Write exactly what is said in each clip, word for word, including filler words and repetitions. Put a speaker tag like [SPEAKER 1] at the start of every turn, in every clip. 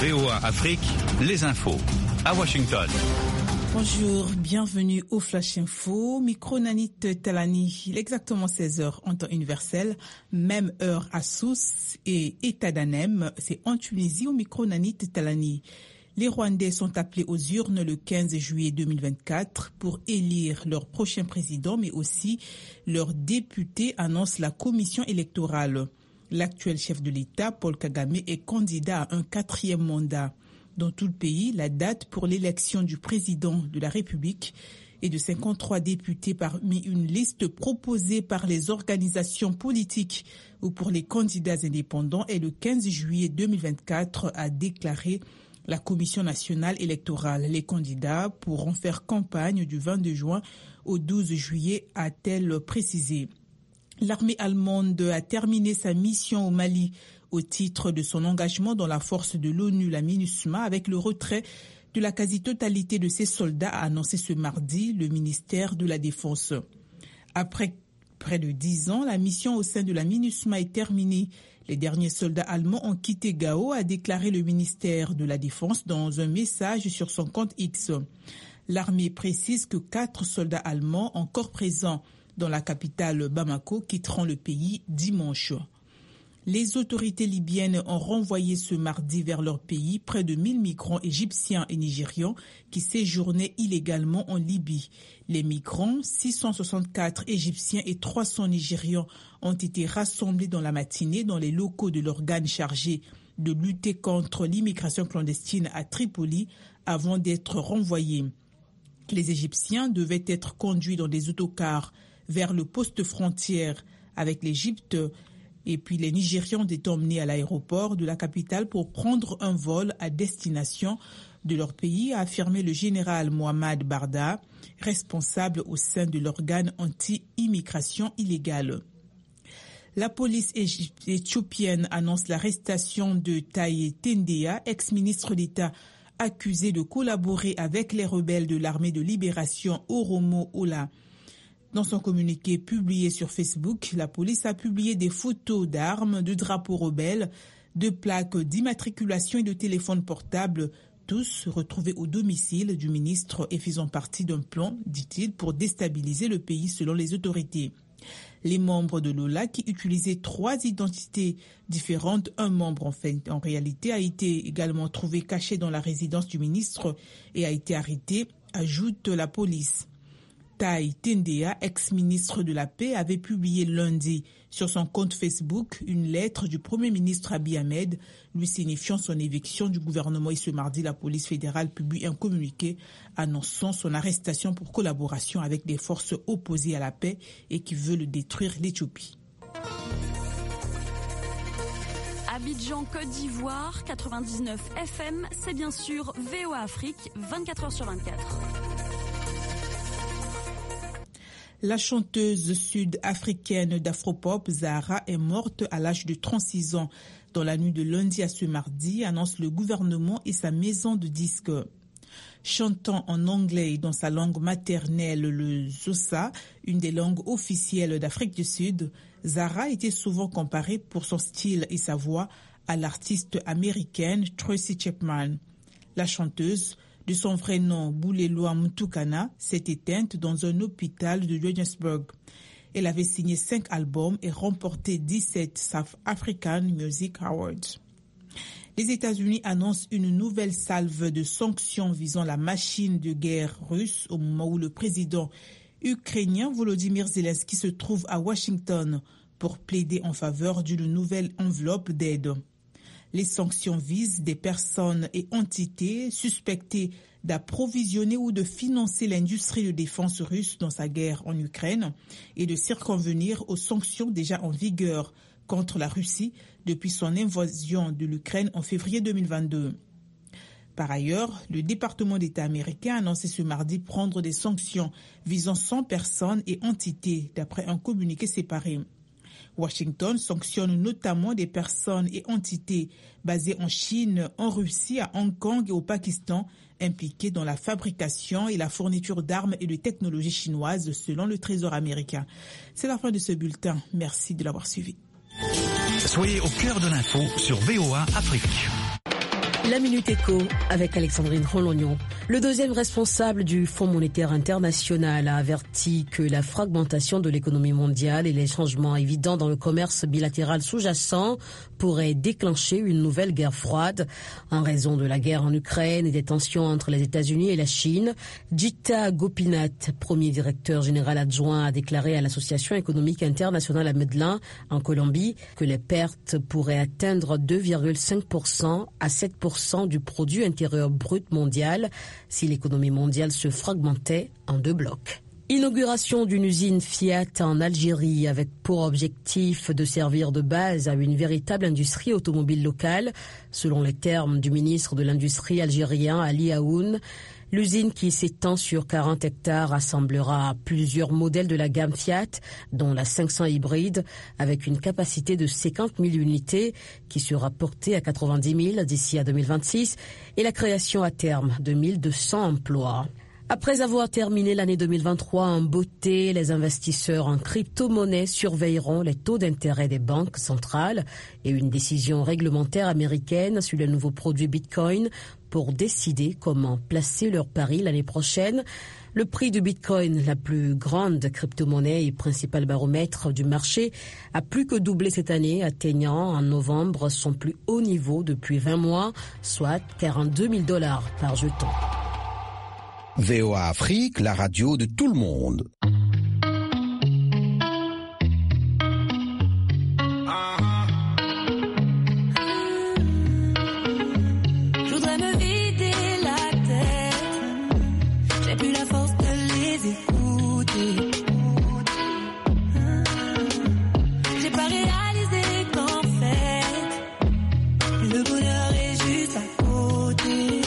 [SPEAKER 1] V O A Afrique, les infos. À Washington.
[SPEAKER 2] Bonjour, bienvenue au Flash Info. Micro Nanit Talani, il est exactement seize heures en temps universel, même heure à Sousse et État d'Anem, c'est en Tunisie au micro Nanit Talani. Les Rwandais sont appelés aux urnes le quinze juillet deux mille vingt-quatre pour élire leur prochain président, mais aussi leurs députés, annonce la commission électorale. L'actuel chef de l'État, Paul Kagame, est candidat à un quatrième mandat. Dans tout le pays, la date pour l'élection du président de la République et de cinquante-trois députés parmi une liste proposée par les organisations politiques ou pour les candidats indépendants est le quinze juillet deux mille vingt-quatre, a déclaré la Commission nationale électorale. Les candidats pourront faire campagne du vingt-deux juin au douze juillet, a-t-elle précisé. L'armée allemande a terminé sa mission au Mali au titre de son engagement dans la force de l'ONU, la MINUSMA, avec le retrait de la quasi-totalité de ses soldats, a annoncé ce mardi le ministère de la Défense. Après près de dix ans, la mission au sein de la MINUSMA est terminée. Les derniers soldats allemands ont quitté Gao, a déclaré le ministère de la Défense dans un message sur son compte X. L'armée précise que quatre soldats allemands encore présents dans la capitale Bamako quitteront le pays dimanche. Les autorités libyennes ont renvoyé ce mardi vers leur pays près de mille migrants égyptiens et nigérians qui séjournaient illégalement en Libye. Les migrants, six cent soixante-quatre égyptiens et trois cents nigérians, ont été rassemblés dans la matinée dans les locaux de l'organe chargé de lutter contre l'immigration clandestine à Tripoli avant d'être renvoyés. Les Égyptiens devaient être conduits dans des autocars vers le poste frontière avec l'Égypte. Et puis les Nigérians ont été emmenés à l'aéroport de la capitale pour prendre un vol à destination de leur pays, a affirmé le général Mohamed Barda, responsable au sein de l'organe anti-immigration illégale. La police éthiopienne annonce l'arrestation de Taye Tendea, ex-ministre d'État accusé de collaborer avec les rebelles de l'armée de libération Oromo Ola. Dans son communiqué publié sur Facebook, la police a publié des photos d'armes, de drapeaux rebelles, de plaques d'immatriculation et de téléphones portables, tous retrouvés au domicile du ministre et faisant partie d'un plan, dit-il, pour déstabiliser le pays selon les autorités. Les membres de l'Ola, qui utilisaient trois identités différentes, un membre en fait, en réalité a été également trouvé caché dans la résidence du ministre et a été arrêté, ajoute la police. Taye Tendea, ex-ministre de la Paix, avait publié lundi sur son compte Facebook une lettre du Premier ministre Abiy Ahmed lui signifiant son éviction du gouvernement. Et ce mardi, la police fédérale publie un communiqué annonçant son arrestation pour collaboration avec des forces opposées à la paix et qui veulent détruire l'Éthiopie.
[SPEAKER 3] Abidjan, Côte d'Ivoire, quatre-vingt-dix-neuf F M, c'est bien sûr V O A Afrique, vingt-quatre heures sur vingt-quatre.
[SPEAKER 2] La chanteuse sud-africaine d'afropop Zahara est morte à l'âge de trente-six ans. Dans la nuit de lundi à ce mardi, annonce le gouvernement et sa maison de disques. Chantant en anglais et dans sa langue maternelle, le Xhosa, une des langues officielles d'Afrique du Sud, Zahara était souvent comparée pour son style et sa voix à l'artiste américaine Tracy Chapman. La chanteuse, de son vrai nom Bulelwa Mtukana, s'est éteinte dans un hôpital de Johannesburg. Elle avait signé cinq albums et remporté dix-sept South African Music Awards. Les États-Unis annoncent une nouvelle salve de sanctions visant la machine de guerre russe au moment où le président ukrainien Volodymyr Zelensky se trouve à Washington pour plaider en faveur d'une nouvelle enveloppe d'aide. Les sanctions visent des personnes et entités suspectées d'approvisionner ou de financer l'industrie de défense russe dans sa guerre en Ukraine et de circonvenir aux sanctions déjà en vigueur contre la Russie depuis son invasion de l'Ukraine en février deux mille vingt-deux. Par ailleurs, le département d'État américain a annoncé ce mardi prendre des sanctions visant cent personnes et entités, d'après un communiqué séparé. Washington sanctionne notamment des personnes et entités basées en Chine, en Russie, à Hong Kong et au Pakistan, impliquées dans la fabrication et la fourniture d'armes et de technologies chinoises, selon le Trésor américain. C'est la fin de ce bulletin. Merci de l'avoir suivi.
[SPEAKER 1] Soyez au cœur de l'info sur V O A Afrique.
[SPEAKER 4] La Minute Éco avec Alexandrine Rolognon. Le deuxième responsable du Fonds monétaire international a averti que la fragmentation de l'économie mondiale et les changements évidents dans le commerce bilatéral sous-jacent pourraient déclencher une nouvelle guerre froide en raison de la guerre en Ukraine et des tensions entre les États-Unis et la Chine. Jita Gopinath, premier directeur général adjoint, a déclaré à l'Association économique internationale à Medellín, en Colombie, que les pertes pourraient atteindre deux virgule cinq pour cent à sept pour cent du produit intérieur brut mondial si l'économie mondiale se fragmentait en deux blocs. Inauguration d'une usine Fiat en Algérie avec pour objectif de servir de base à une véritable industrie automobile locale. Selon les termes du ministre de l'Industrie algérien Ali Aoun, l'usine qui s'étend sur quarante hectares assemblera plusieurs modèles de la gamme Fiat, dont la cinq cents hybride, avec une capacité de cinquante mille unités qui sera portée à quatre-vingt-dix mille d'ici à deux mille vingt-six et la création à terme de mille deux cents emplois. Après avoir terminé l'année deux mille vingt-trois en beauté, les investisseurs en crypto-monnaie surveilleront les taux d'intérêt des banques centrales et une décision réglementaire américaine sur le nouveau produit Bitcoin pour décider comment placer leur pari l'année prochaine. Le prix du Bitcoin, la plus grande crypto-monnaie et principal baromètre du marché, a plus que doublé cette année, atteignant en novembre son plus haut niveau depuis vingt mois, soit quarante-deux mille dollars par jeton.
[SPEAKER 5] V O A Afrique, la radio de tout le monde.
[SPEAKER 6] Je voudrais me vider la tête, j'ai plus la force de les écouter. J'ai pas réalisé qu'en fait, le bonheur est juste à côté.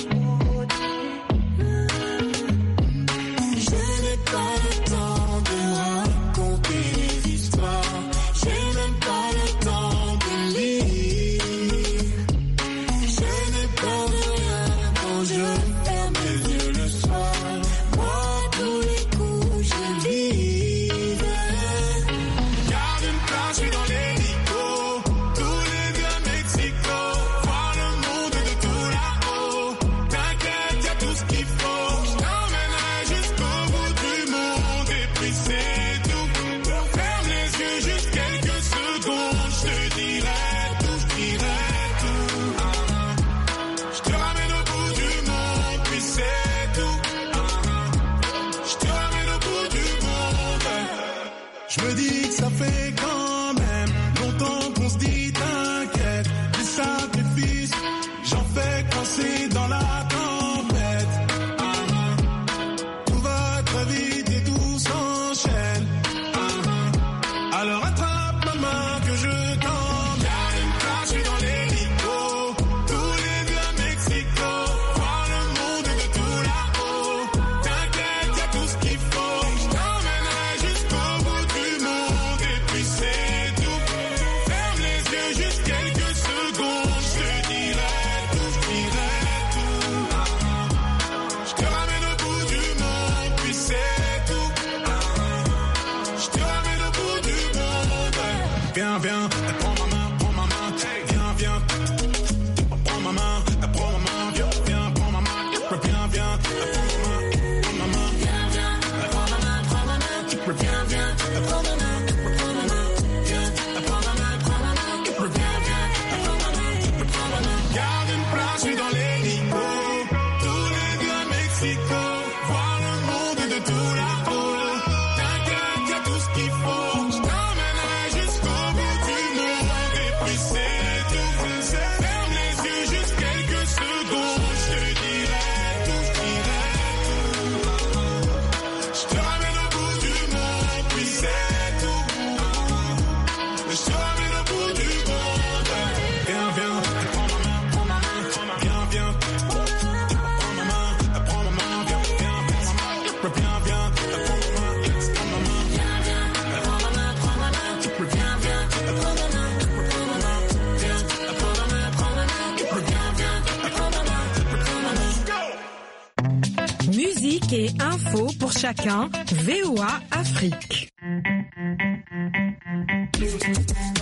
[SPEAKER 7] Et info pour chacun, V O A Afrique.